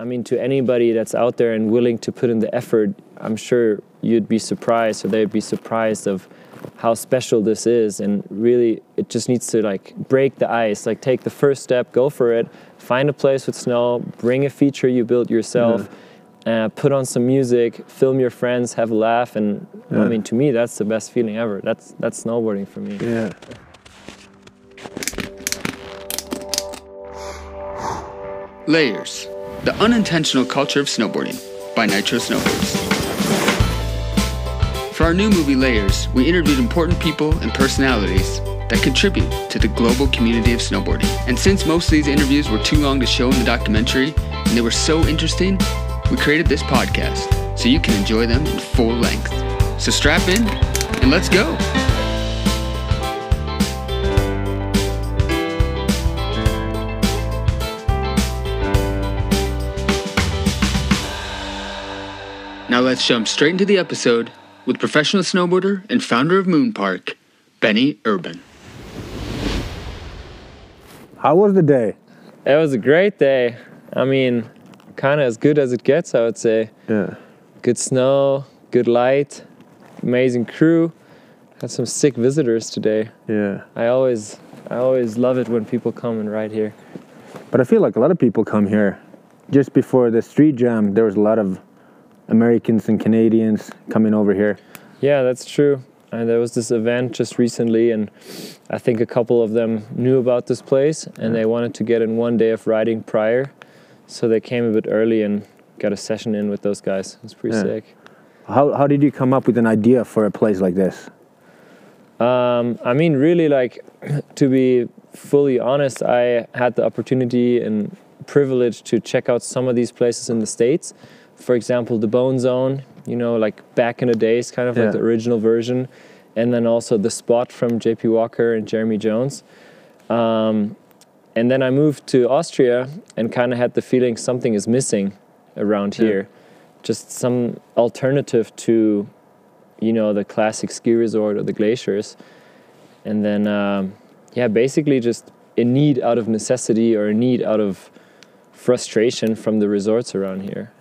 I mean, to anybody that's out there and willing to put in the effort, I'm sure you'd be surprised, or they'd be surprised of how special this is. And really, it just needs to like break the ice, like take the first step, go for it, find a place with snow, bring a feature you built yourself, put on some music, film your friends, have a laugh. And I mean, to me, that's the best feeling ever. That's snowboarding for me. Yeah. Layers, the unintentional culture of snowboarding by Nitro Snowboards. For our new movie Layers, we interviewed important people and personalities that contribute to the global community of snowboarding. And since most of these interviews were too long to show in the documentary, and they were so interesting, we created this podcast so you can enjoy them in full length. So strap in and let's go. Now let's jump straight into the episode with professional snowboarder and founder of Moonpark, Benny Urban. How was the day? It was a great day. I mean, kind of as good as it gets, I would say. Yeah. Good snow, good light, amazing crew. Had some sick visitors today. Yeah. I always love it when people come and ride here. But I feel like a lot of people come here. Just before the street jam, there was a lot of Americans and Canadians coming over here. Yeah, that's true. And there was this event just recently, and I think a couple of them knew about this place, and they wanted to get in one day of riding prior. So they came a bit early and got a session in with those guys. It was pretty sick. How did you come up with an idea for a place like this? I mean, really, like, to be fully honest, I had the opportunity and privilege to check out some of these places in the States. For example, the Bone Zone, you know, like back in the days, kind of like the original version. And then also the Spot from JP Walker and Jeremy Jones. And then I moved to Austria and kind of had the feeling something is missing around here. Just some alternative to, you know, the classic ski resort or the glaciers. And then, basically just a need out of necessity or a need out of frustration from the resorts around here.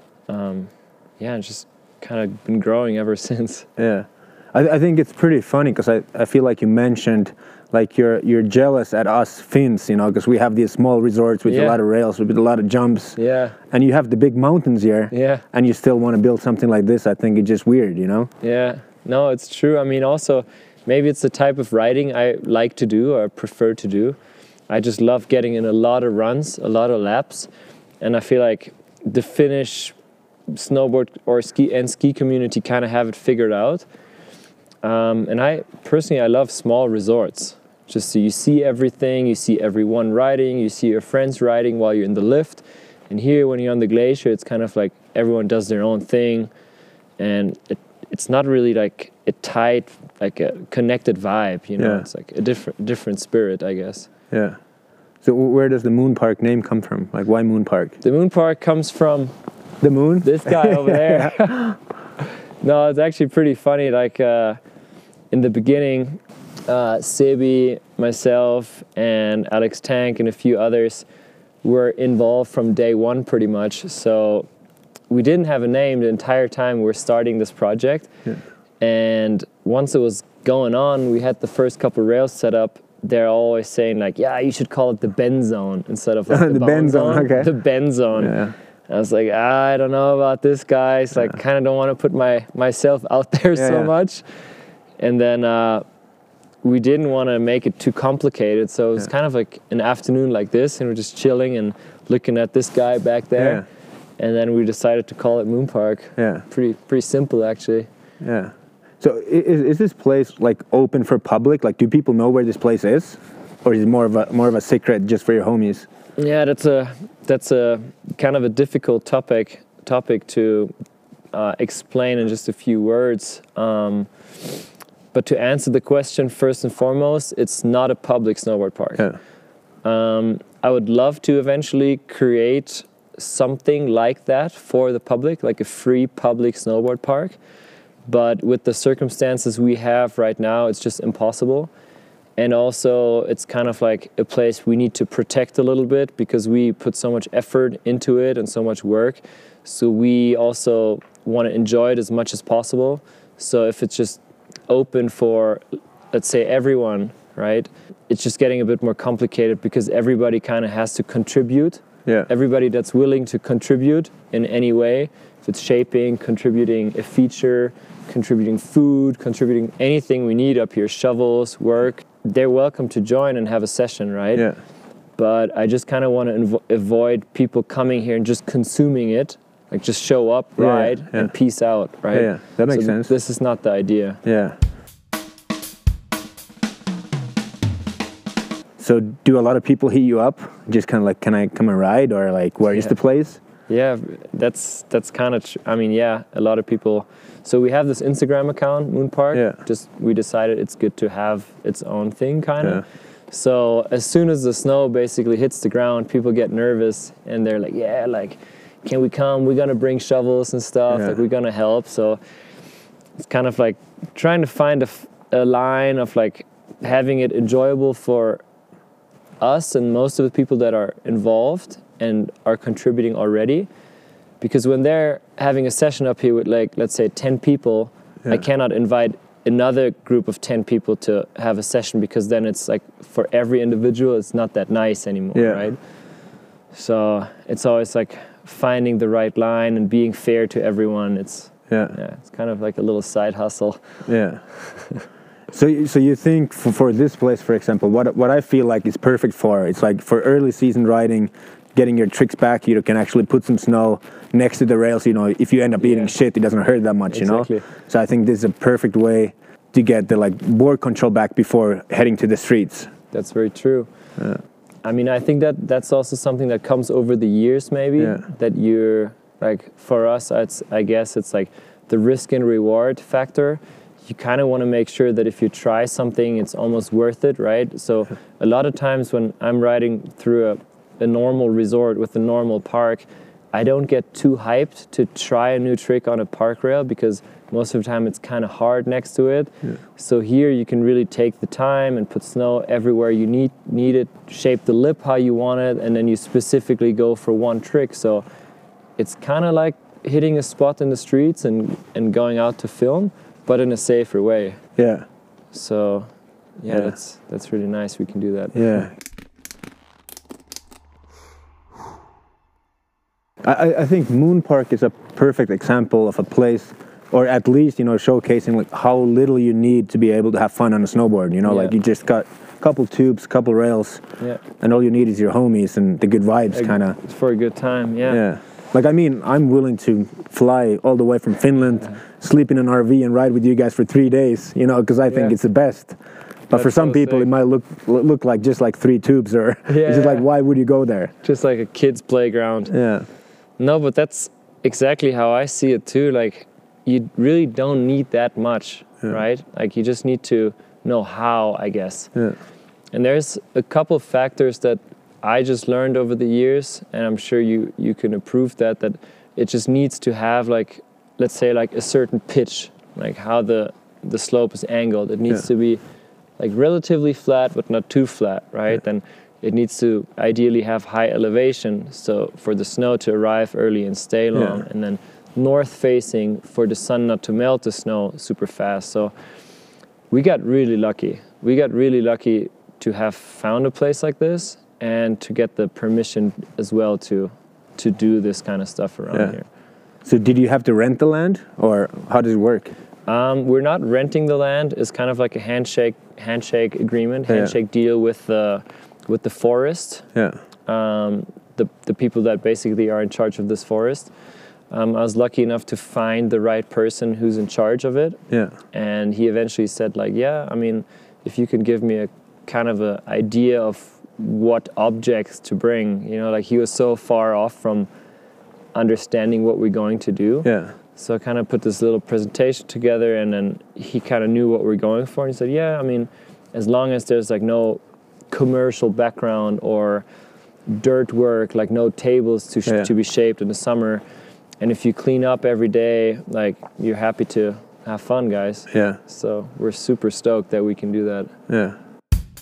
Just kind of been growing ever since. Yeah. I think it's pretty funny because I feel like you mentioned like you're jealous at us Finns, you know, because we have these small resorts with a lot of rails, with a lot of jumps. Yeah. And you have the big mountains here. Yeah. And you still want to build something like this. I think it's just weird, you know? Yeah. No, it's true. I mean, also, maybe it's the type of riding I like to do or prefer to do. I just love getting in a lot of runs, a lot of laps. And I feel like the Finnish snowboard or ski community kind of have it figured out. And I love small resorts. Just so you see everything, you see everyone riding, you see your friends riding while you're in the lift. And here, when you're on the glacier, it's kind of like everyone does their own thing. And it's not really like a tight, like a connected vibe, you know? It's like a different spirit, I guess. Yeah. So where does the Moonpark name come from? Like, why Moonpark? The Moonpark comes from... The moon? This guy over there. No, it's actually pretty funny. Like, in the beginning, Sebi, myself, and Alex Tank, and a few others were involved from day one pretty much. So we didn't have a name the entire time we were starting this project. Yeah. And once it was going on, we had the first couple rails set up. They're always saying like, yeah, you should call it the Bend Zone instead of like the Bend Zone. Okay. The Bend Zone. Yeah. I was like, I don't know about this, guys. Like, kind of don't want to put myself out there so much. And then we didn't want to make it too complicated. So it was kind of like an afternoon like this, and we're just chilling and looking at this guy back there. Yeah. And then we decided to call it Moonpark. Yeah. Pretty simple, actually. Yeah. So is this place like open for public? Like, do people know where this place is, or is it more of a secret just for your homies? Yeah, that's a kind of a difficult topic to explain in just a few words. But to answer the question, first and foremost, it's not a public snowboard park. Yeah. I would love to eventually create something like that for the public, like a free public snowboard park. But with the circumstances we have right now, it's just impossible. And also, it's kind of like a place we need to protect a little bit because we put so much effort into it and so much work. So we also want to enjoy it as much as possible. So if it's just open for, let's say, everyone, right? It's just getting a bit more complicated because everybody kind of has to contribute. Yeah. Everybody that's willing to contribute in any way, if it's shaping, contributing a feature, contributing food, contributing anything we need up here, shovels, work, they're welcome to join and have a session, right? Yeah. But I just kind of want to avoid people coming here and just consuming it, like just show up, ride, and peace out, right? Yeah, that makes sense. This is not the idea. Yeah. So do a lot of people hit you up? Just kind of like, can I come and ride? Or like, where is the place? Yeah, that's kind of, I mean, yeah, a lot of people. So we have this Instagram account, Moon Park. Yeah. Just, we decided it's good to have its own thing, kind of. Yeah. So as soon as the snow basically hits the ground, people get nervous and they're like, yeah, like, can we come? We're going to bring shovels and stuff. Like, we're going to help. So it's kind of like trying to find a line of like having it enjoyable for us and most of the people that are involved and are contributing already. Because when they're having a session up here with, like, let's say 10 people, I cannot invite another group of 10 people to have a session because then it's like for every individual, it's not that nice anymore, right? So it's always like finding the right line and being fair to everyone. It's it's kind of like a little side hustle. Yeah. So you think for this place, for example, what I feel like is perfect for, it's like for early season riding, getting your tricks back, you can actually put some snow next to the rails, you know, if you end up eating shit, it doesn't hurt that much, you know? So I think this is a perfect way to get the like board control back before heading to the streets. That's very true. Yeah. I mean, I think that's also something that comes over the years, maybe, that you're like, for us, I guess it's like the risk and reward factor. You kind of want to make sure that if you try something, it's almost worth it, right? So a lot of times when I'm riding through a normal resort with a normal park, I don't get too hyped to try a new trick on a park rail because most of the time it's kind of hard next to it. Yeah. So here you can really take the time and put snow everywhere you need it, shape the lip how you want it, and then you specifically go for one trick. So it's kind of like hitting a spot in the streets and going out to film, but in a safer way. Yeah. So that's really nice. We can do that. Yeah. I think Moon Park is a perfect example of a place, or at least, you know, showcasing like how little you need to be able to have fun on a snowboard. You know, like you just got a couple tubes, couple rails, and all you need is your homies and the good vibes, kind of. For a good time, Yeah. Like, I mean, I'm willing to fly all the way from Finland, sleep in an RV and ride with you guys for 3 days, you know, because I think it's the best. But for some people, it might look like just like 3 tubes, or it's just like, why would you go there? Just like a kid's playground. Yeah. No, but that's exactly how I see it too. Like, you really don't need that much, right? Like, you just need to know how, I guess. Yeah. And there's a couple of factors that I just learned over the years, and I'm sure you can approve that it just needs to have, like, let's say, like a certain pitch, like how the slope is angled. It needs to be like relatively flat, but not too flat, right? And it needs to ideally have high elevation, so for the snow to arrive early and stay long, and then north facing for the sun not to melt the snow super fast. So we got really lucky. We got really lucky to have found a place like this and to get the permission as well to do this kind of stuff around here. So did you have to rent the land, or how does it work? We're not renting the land. It's kind of like a handshake agreement, deal with the forest. Yeah. The people that basically are in charge of this forest. I was lucky enough to find the right person who's in charge of it. Yeah. And he eventually said, like, I mean, if you can give me a kind of an idea of what objects to bring, you know, like, he was so far off from understanding what we're going to do. Yeah. So I kind of put this little presentation together, and then he kind of knew what we're going for. And he said, I mean, as long as there's like no commercial background or dirt work, like no tables to be shaped in the summer, and if you clean up every day, like, you're happy to have fun, guys. Yeah. So we're super stoked that we can do that. Yeah.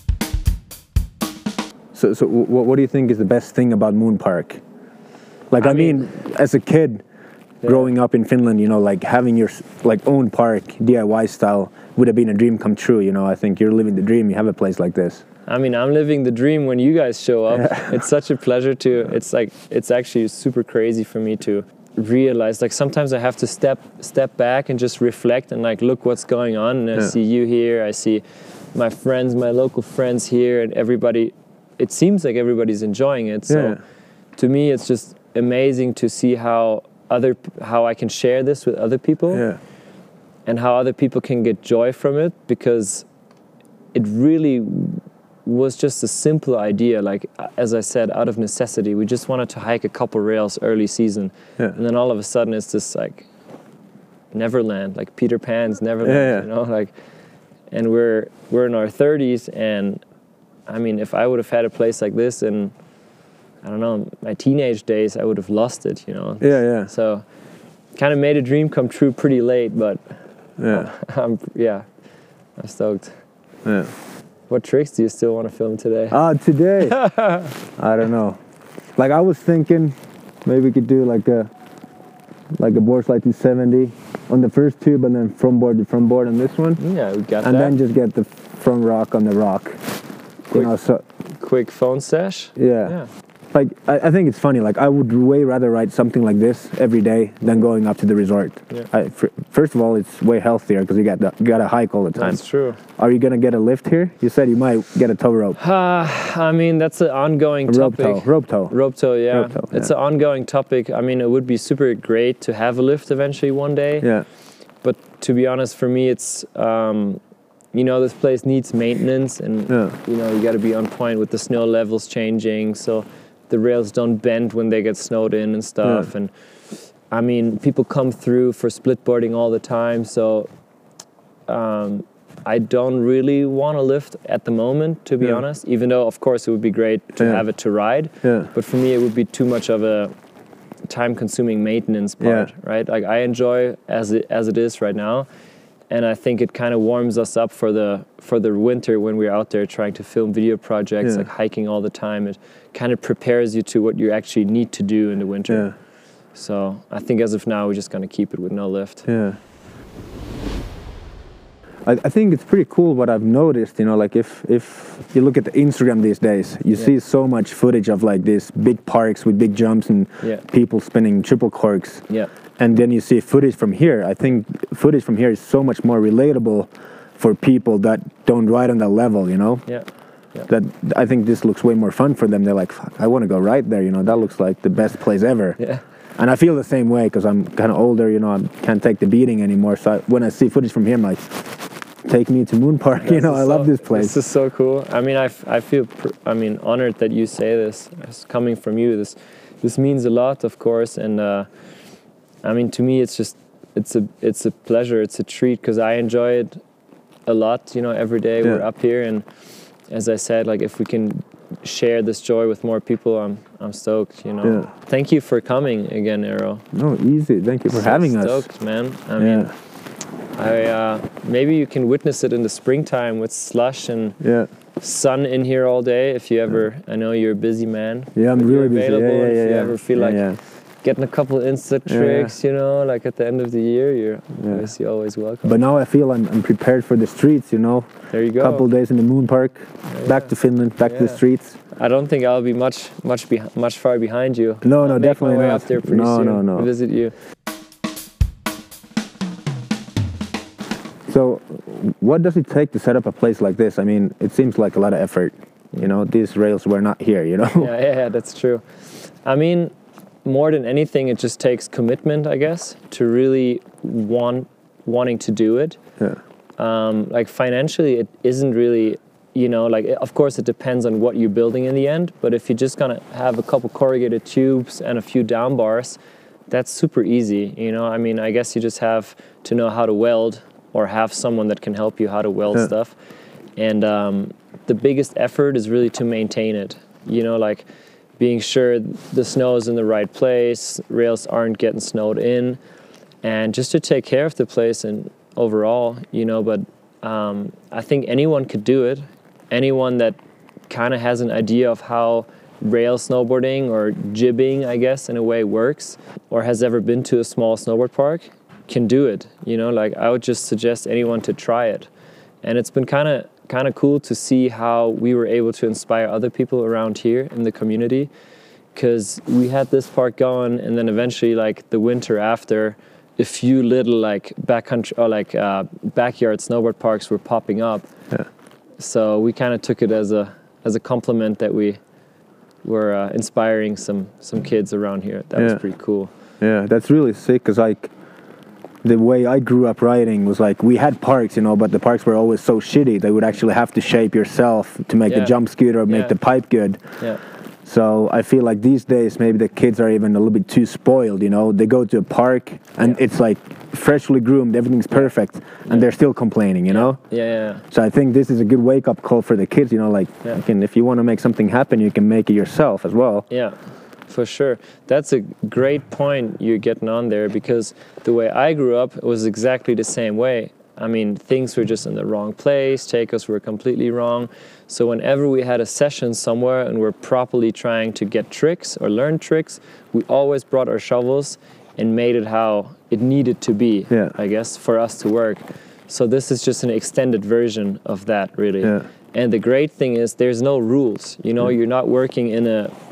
So what do you think is the best thing about Moon Park? Like, I mean, as a kid, growing up in Finland, you know, like having your like own park, DIY style, would have been a dream come true. You know, I think you're living the dream. You have a place like this. I mean, I'm living the dream when you guys show up. Yeah. It's such a pleasure to. It's actually super crazy for me to realize. Like sometimes I have to step back and just reflect and like look what's going on. And I see you here. I see my friends, my local friends here, and everybody. It seems like everybody's enjoying it. So to me, it's just amazing to see how I can share this with other people, and how other people can get joy from it, because it really was just a simple idea. Like, as I said, out of necessity, we just wanted to hike a couple rails early season, and then all of a sudden it's this like Neverland, like Peter Pan's Neverland, you know, like, and we're in our 30s, and I mean, if I would have had a place like this in, I don't know, my teenage days, I would have lost it, you know. So kind of made a dream come true pretty late, but I'm stoked. What tricks do you still want to film today? Today? I don't know. Like, I was thinking maybe we could do like a board slide to 70 on the first tube, and then from board to front board on this one. Yeah, we got that. And then just get the front rock on the rock. Quick phone sesh? Yeah. Like, I think it's funny. Like, I would way rather ride something like this every day than going up to the resort. First of all, it's way healthier because you got to hike all the time. That's true. Are you gonna get a lift here? You said you might get a tow rope. I mean, that's an ongoing topic. Rope tow, yeah. It's an ongoing topic. I mean, it would be super great to have a lift eventually one day. Yeah. But to be honest, for me, it's you know, this place needs maintenance, and you know, you got to be on point with the snow levels changing, so the rails don't bend when they get snowed in and stuff. And I mean, people come through for split boarding all the time, so I don't really want to lift at the moment, to be honest, even though of course it would be great to have it to ride. But for me, it would be too much of a time-consuming maintenance part, right? Like, I enjoy as it is right now. And I think it kind of warms us up for the winter when we're out there trying to film video projects, like hiking all the time. It kind of prepares you to what you actually need to do in the winter. So I think as of now, we're just going to keep it with no lift. I think it's pretty cool what I've noticed, you know, like if you look at the Instagram these days, you see so much footage of like these big parks with big jumps and people spinning triple corks. And then you see footage from here. I think footage from here is so much more relatable for people that don't ride on that level, you know? That I think this looks way more fun for them. They're like, fuck, I want to go right there, you know? That looks like the best place ever. And I feel the same way because I'm kind of older, you know, I can't take the beating anymore. So when I see footage from here, I'm like, take me to Moon Park, you know, I love this place. This is so cool. I mean, I feel, honored that you say this. It's coming from you. This means a lot, of course, and I mean, to me, it's a pleasure. It's a treat because I enjoy it a lot. You know, every day we're up here, and as I said, like if we can share this joy with more people, I'm stoked. You know, thank you for coming again, Eero. No, easy. Thank you for having us. Stoked, man. I mean, maybe you can witness it in the springtime with slush and sun in here all day. If you ever, I know you're a busy man. Yeah, I'm really busy. If you ever feel like getting a couple Insta tricks, you know, like at the end of the year, you're obviously always welcome. But now I feel I'm prepared for the streets, you know. There you go. Couple days in the Moon Park, back to Finland, back to the streets. I don't think I'll be much far behind you. No, I'll definitely make my way not. up there pretty soon. No. Visit you. So, what does it take to set up a place like this? I mean, it seems like a lot of effort. You know, these rails were not here, you know. Yeah, that's true. I mean, more than anything, it just takes commitment, I guess, to really wanting to do it. Like financially, it isn't really, you know, like of course it depends on what you're building in the end. But if you're just gonna have a couple corrugated tubes and a few down bars, that's super easy. You know, I mean, I guess you just have to know how to weld or have someone that can help you how to weld stuff. And the biggest effort is really to maintain it. You know, like being sure the snow is in the right place, rails aren't getting snowed in, and just to take care of the place and overall, you know. But I think anyone could do it. Anyone that kind of has an idea of how rail snowboarding or jibbing, I guess, in a way works, or has ever been to a small snowboard park, can do it. You know, like I would just suggest anyone to try it. And it's been kind of cool to see how we were able to inspire other people around here in the community, because we had this park going, and then eventually, like the winter after, a few little like backcountry or like backyard snowboard parks were popping up. Yeah. So we kind of took it as a compliment that we were inspiring some kids around here. That was pretty cool. Yeah, that's really sick, because like the way I grew up riding was like we had parks, you know, but the parks were always so shitty. They would actually have to shape yourself to make the jump scooter or make the pipe good. Yeah. So I feel like these days maybe the kids are even a little bit too spoiled, you know. They go to a park and it's like freshly groomed, everything's perfect, and they're still complaining, you know. Yeah. So I think this is a good wake-up call for the kids, you know, like if you want to make something happen, you can make it yourself as well. Yeah, for sure. That's a great point you're getting on there, because the way I grew up was exactly the same way. I mean, things were just in the wrong place, takeoffs were completely wrong. So whenever we had a session somewhere and we're properly trying to get tricks or learn tricks, we always brought our shovels and made it how it needed to be, I guess, for us to work. So this is just an extended version of that, really. Yeah. And the great thing is there's no rules. You know, you're not working in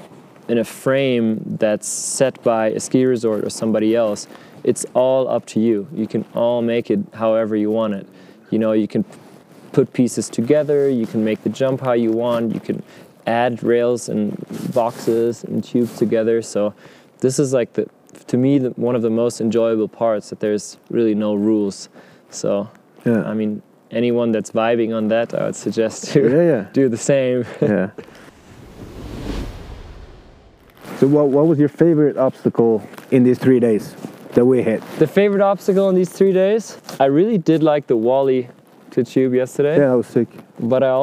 a frame that's set by a ski resort or somebody else. It's all up to you. You can all make it however you want it. You know, you can put pieces together, you can make the jump how you want, you can add rails and boxes and tubes together. So this is like, to me, one of the most enjoyable parts, that there's really no rules. So, I mean, anyone that's vibing on that, I would suggest to do the same. Yeah. So what was your favorite obstacle in these 3 days that we hit? The favorite obstacle in these 3 days? I really did like the Wally to tube yesterday. Yeah, that was sick. But I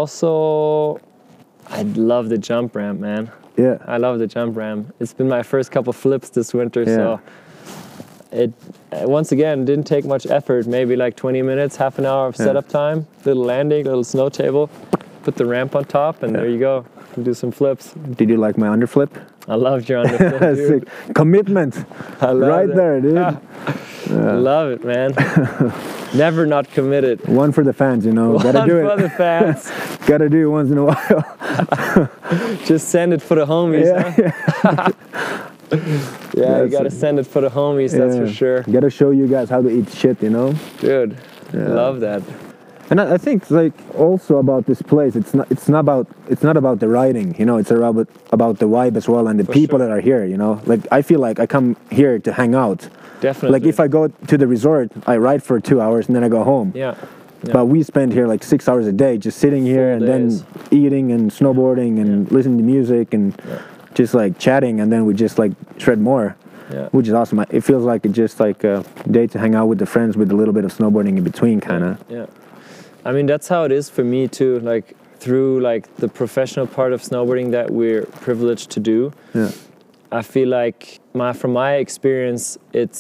love the jump ramp, man. Yeah. I love the jump ramp. It's been my first couple flips this winter, so it, once again, didn't take much effort. Maybe like 20 minutes, half an hour of setup time, little landing, little snow table, put the ramp on top, and there you go. Do some flips. Did you like my underflip? I loved your underflip, dude. Commitment. Right there, dude. Love it, man. Never not committed. One for the fans, you know. Gotta do it. One for the fans. Gotta do it once in a while. Just send it for the homies, you gotta send it for the homies, that's for sure. Gotta show you guys how to eat shit, you know. Dude, love that. And I think like also about this place, it's not about the riding, you know. It's about the vibe as well, and the people that are here, you know. Like I feel like I come here to hang out. Definitely. Like if I go to the resort, I ride for 2 hours and then I go home. Yeah. But we spend here like 6 hours a day just sitting here and then eating and snowboarding and listening to music and just like chatting, and then we just like shred more. Yeah. Which is awesome. It feels like it's just like a day to hang out with the friends with a little bit of snowboarding in between, kind of. Yeah. I mean, that's how it is for me too. Like through like the professional part of snowboarding that we're privileged to do. Yeah. I feel like from my experience,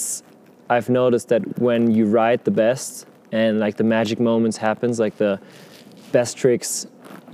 I've noticed that when you ride the best and like the magic moments happens, like the best tricks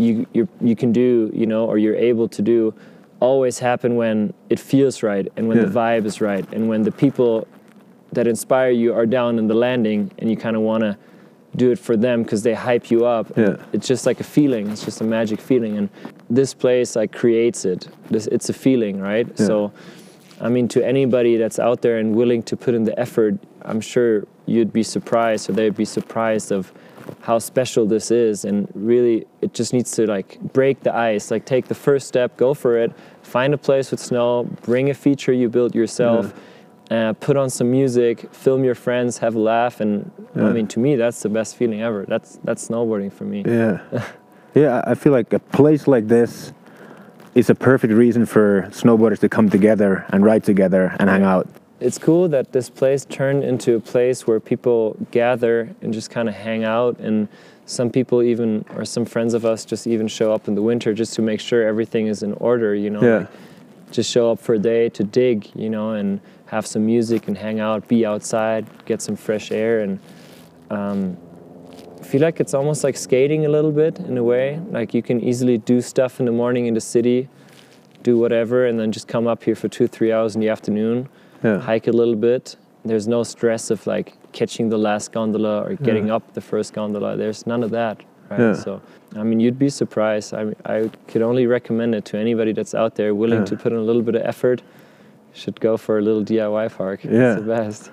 you can do, you know, or you're able to do, always happen when it feels right and when the vibe is right and when the people that inspire you are down in the landing and you kind of want to do it for them because they hype you up. It's just like a feeling. It's just a magic feeling, and this place like creates it. It's a feeling, right? So I mean, to anybody that's out there and willing to put in the effort, I'm sure you'd be surprised, or they'd be surprised of how special this is. And really, it just needs to like break the ice, like take the first step, go for it, find a place with snow, bring a feature you built yourself, put on some music, film your friends, have a laugh. And I mean, to me, that's the best feeling ever. That's snowboarding for me. Yeah, I feel like a place like this is a perfect reason for snowboarders to come together and ride together and hang out. It's cool that this place turned into a place where people gather and just kind of hang out, and some people even, or some friends of us, just even show up in the winter just to make sure everything is in order, you know. Like just show up for a day to dig, you know, and have some music and hang out, be outside, get some fresh air. And feel like it's almost like skating a little bit in a way. Like you can easily do stuff in the morning in the city, do whatever, and then just come up here for 2-3 hours in the afternoon, hike a little bit. There's no stress of like catching the last gondola or getting up the first gondola. There's none of that, right? So, I mean, you'd be surprised. I could only recommend it to anybody that's out there willing to put in a little bit of effort. Should go for a little DIY park. Yeah. It's the best.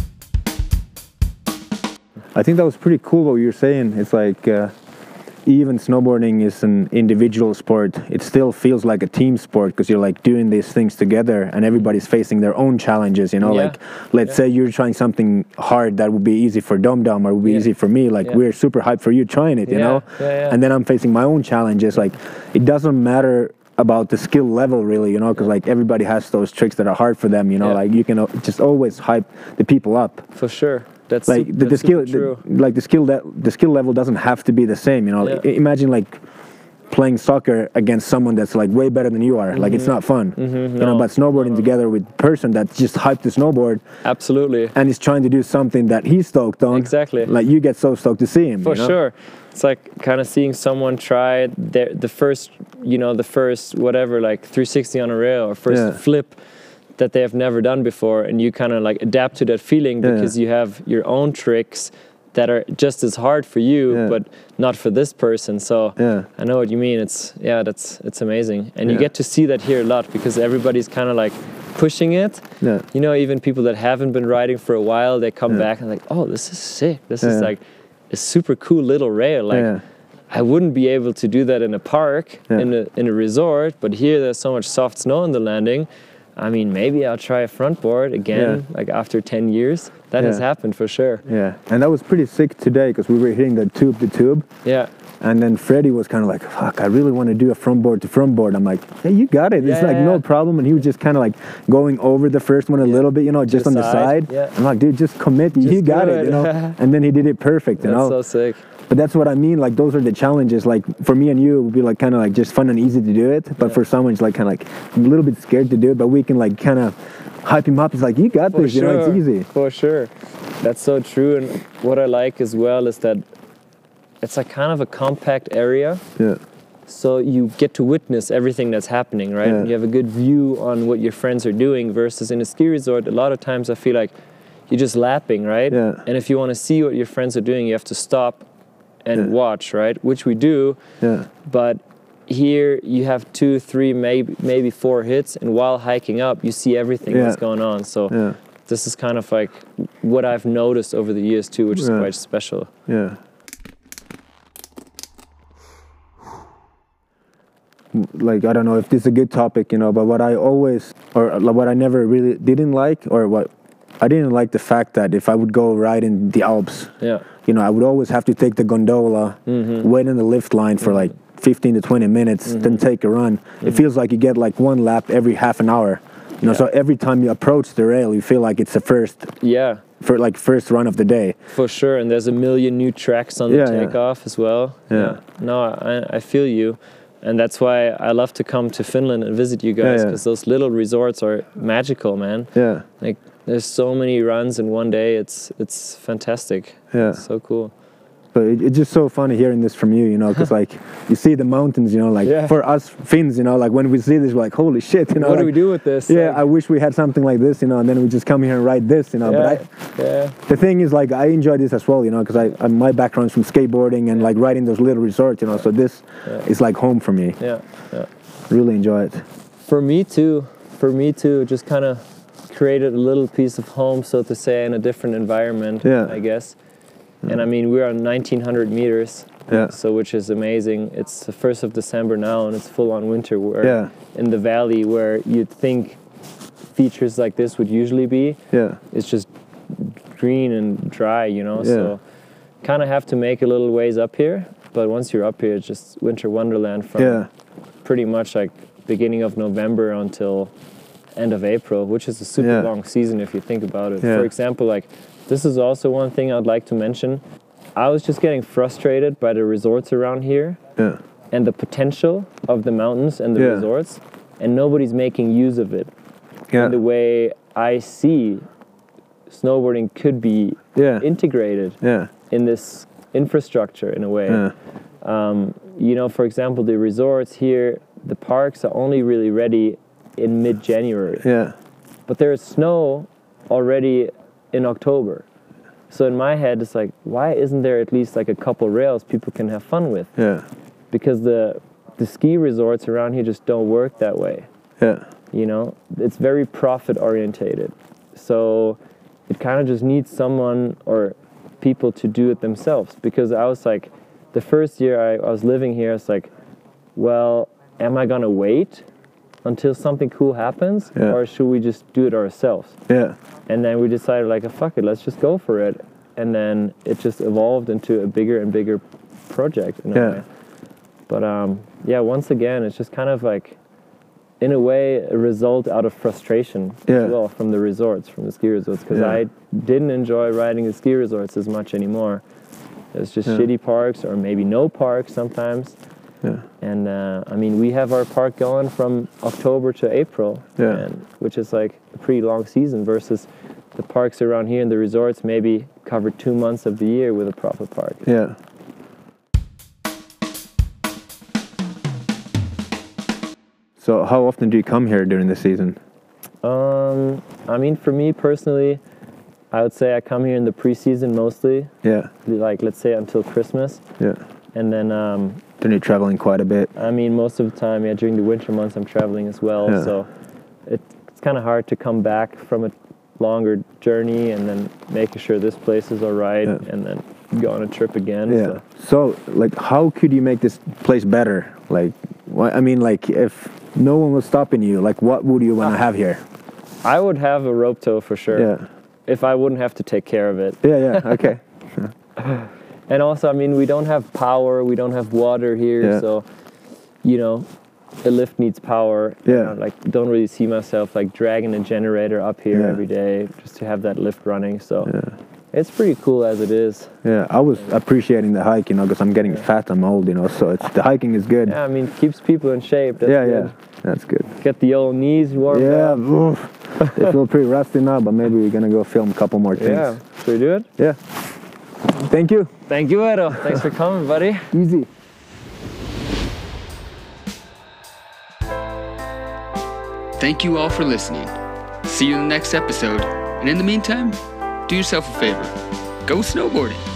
I think that was pretty cool what you were saying. It's like even snowboarding is an individual sport. It still feels like a team sport because you're like doing these things together and everybody's facing their own challenges, you know, like let's say you're trying something hard that would be easy for Dum Dum or would be easy for me. Like we're super hyped for you trying it, you know, and then I'm facing my own challenges. Like it doesn't matter about the skill level really, you know, because like everybody has those tricks that are hard for them, you know, like you can just always hype the people up. For sure. That's like the skill, the skill level doesn't have to be the same, you know. Imagine like playing soccer against someone that's like way better than you are. Like it's not fun, you know. But snowboarding together with a person that's just hyped to snowboard, absolutely, and is trying to do something that he's stoked on. Exactly. Like you get so stoked to see him. For you know? sure. It's like kind of seeing someone try the first whatever, like 360 on a rail or first flip that they have never done before, and you kind of like adapt to that feeling because you have your own tricks that are just as hard for you but not for this person. So I know what you mean. It's amazing, and you get to see that here a lot because everybody's kind of like pushing it. You know, even people that haven't been riding for a while, they come back and like, oh, this is sick, this is like a super cool little rail. Like I wouldn't be able to do that in a park, in a resort, but here there's so much soft snow in the landing. I mean, maybe I'll try a front board again, like after 10 years. That has happened for sure. Yeah, and that was pretty sick today because we were hitting the tube. Yeah. And then Freddie was kind of like, fuck, I really want to do a front board to front board. I'm like, hey, you got it. It's like no problem. And he was just kind of like going over the first one a little bit, you know, just on the side. I'm like, dude, just commit. You got it, you know. And then he did it perfect, you know. That's so sick. But that's what I mean. Like, those are the challenges. Like, for me and you, it would be like kind of like just fun and easy to do it. But for someone, it's like kind of like a little bit scared to do it. But we can like kind of hype him up. It's like, you got this, you know, it's easy. For sure. That's so true. And what I like as well is that it's like kind of a compact area. Yeah. So you get to witness everything that's happening, right? Yeah. You have a good view on what your friends are doing versus in a ski resort. A lot of times I feel like you're just lapping, right? Yeah. And if you want to see what your friends are doing, you have to stop and watch, right? Which we do. Yeah. But here you have 2, 3, maybe 4 hits, and while hiking up, you see everything that's going on. So this is kind of like what I've noticed over the years too, which is quite special. Yeah. Like, I don't know if this is a good topic, you know, but what I always, or what I never really didn't like, or what I didn't like the fact that if I would go ride in the Alps, you know, I would always have to take the gondola, wait in the lift line for like 15 to 20 minutes, then take a run. It feels like you get like one lap every half an hour. You know, so every time you approach the rail, you feel like it's the first first run of the day. For sure, and there's a million new tracks on the takeoff as well. No, I feel you. And that's why I love to come to Finland and visit you guys, because those little resorts are magical, man. Yeah. Like, there's so many runs in one day. It's fantastic. Yeah. It's so cool. But it's just so funny hearing this from you, you know, because like you see the mountains, you know, like for us Finns, you know, like when we see this, we're like, holy shit, you know. What like, do we do with this? Yeah, like, I wish we had something like this, you know, and then we just come here and ride this, you know. But the thing is, like, I enjoy this as well, you know, because my background's from skateboarding and like riding those little resorts, you know, so this is like home for me. Yeah, yeah. Really enjoy it. For me too, just kind of created a little piece of home, so to say, in a different environment, I guess. And I mean, we're on 1,900 meters, so which is amazing. It's the 1st of December now, and it's full on winter. We're in the valley where you'd think features like this would usually be. Yeah, it's just green and dry, you know. So kind of have to make a little ways up here, but once you're up here, it's just winter wonderland from pretty much like beginning of November until end of April, which is a super long season if you think about it. For example, like, this is also one thing I'd like to mention. I was just getting frustrated by the resorts around here and the potential of the mountains and the resorts, and nobody's making use of it. And the way I see snowboarding could be integrated in this infrastructure in a way. You know, for example, the resorts here, the parks are only really ready in mid-January. Yeah. But there's snow already in October. So in my head, it's like, why isn't there at least like a couple rails people can have fun with? Yeah. Because the ski resorts around here just don't work that way. Yeah. You know, it's very profit orientated. So it kind of just needs someone or people to do it themselves. Because I was like, the first year I was living here, it's like, well, am I gonna wait until something cool happens, or should we just do it ourselves? Yeah. And then we decided, like, fuck it, let's just go for it. And then it just evolved into a bigger and bigger project in a way. But yeah, once again, it's just kind of like, in a way, a result out of frustration as well from the resorts, from the ski resorts, because I didn't enjoy riding the ski resorts as much anymore. It's just shitty parks, or maybe no parks sometimes. Yeah. And I mean, we have our park going from October to April, which is like a pretty long season, versus the parks around here and the resorts maybe cover 2 months of the year with a proper park. Yeah. So how often do you come here during the season? I mean, for me personally, I would say I come here in the preseason mostly. Yeah. Like, let's say until Christmas. Yeah. And then then you're traveling quite a bit. I mean, most of the time, during the winter months, I'm traveling as well. Yeah. So it's kind of hard to come back from a longer journey and then making sure this place is all right and then go on a trip again. Yeah. So, like, how could you make this place better? Like, I mean, like, if no one was stopping you, like, what would you want to have here? I would have a rope tow for sure. Yeah. If I wouldn't have to take care of it. Yeah, okay. And also, I mean, we don't have power, we don't have water here, so, you know, a lift needs power. Yeah. You know, like, don't really see myself, like, dragging a generator up here every day just to have that lift running, so it's pretty cool as it is. Yeah, I was appreciating the hike, you know, because I'm getting fat, I'm old, you know, so the hiking is good. Yeah, I mean, keeps people in shape. That's good. That's good. Get the old knees warmed up. Yeah, they feel pretty rusty now, but maybe we're going to go film a couple more things. Yeah, should we do it? Yeah. Thank you. Thank you, Edo. Thanks for coming, buddy. Easy. Thank you all for listening. See you in the next episode. And in the meantime, do yourself a favor. Go snowboarding.